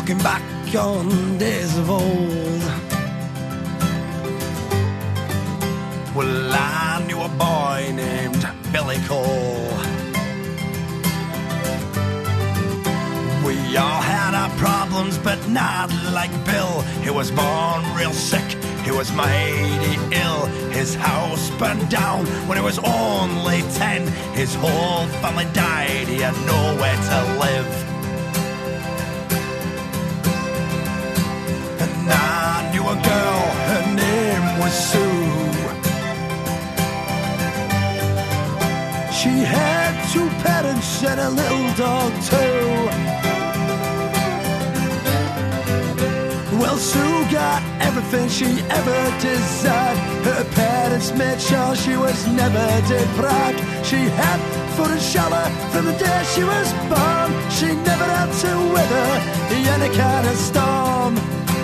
looking back on days of old. Well, I knew a boy named Billy Cole. We all had our problems, but not like Bill. He was born real sick, he was mighty ill. His house burned down when he was only 10. His whole family died, he had nowhere to live. And I knew a girl, her name was Sue. She had 2 parents and a little dog too. Well, Sue got everything she ever desired. Her parents made sure she was never deprived. She had food and shelter from the day she was born. She never had to weather any kind of storm.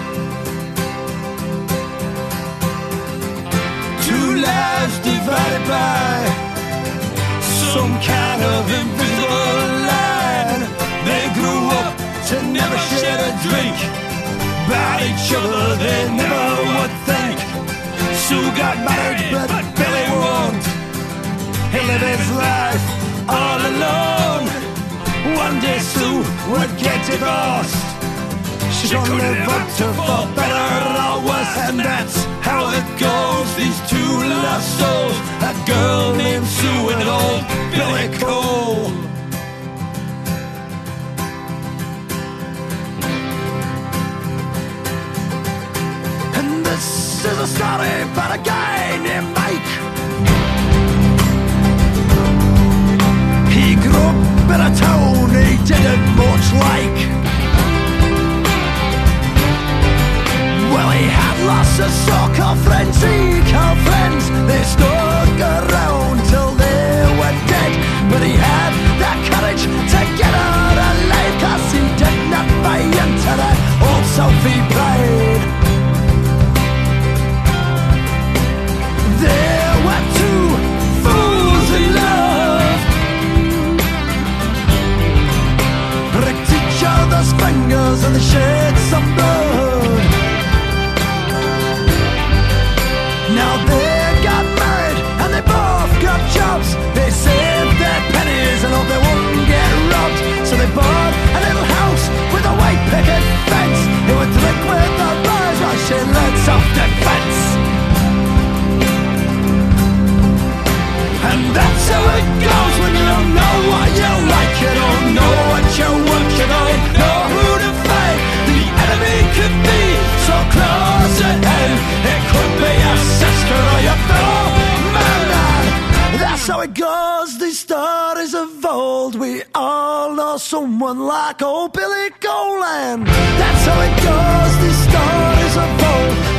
2 lives divided by some kind of invisible line. They grew up to never share a drink. About each other they never would think. Sue got married but Billy won't. He lived his life all alone. One day Sue would get divorced. She couldn't live up to for better or worse. And that's how it goes, these 2 lost souls. A girl named Sue and old Billy Cole. This is a story about a guy named Mike. He grew up in a town he didn't much like. Well, he had lots of so-called friends, he called friends. They stuck around till they were dead. But he had that courage to get out alive, 'cause he did not buy into that old selfie pride. There were 2 fools in love, pricked each other's fingers and they shed some blood. Now they got married and they both got jobs. They saved their pennies and hoped they wouldn't get robbed. So they bought a little house with a white picket fence. He would drink with the boys while she learned self-defense. And that's how it goes when you don't know what you like. You don't know what you want, you don't know who to fight. The enemy could be so close at hand. It could be your sister or your fellow man. That's how it goes, these stories of old. We all know someone like old Billy Cole. That's how it goes, these stories of old.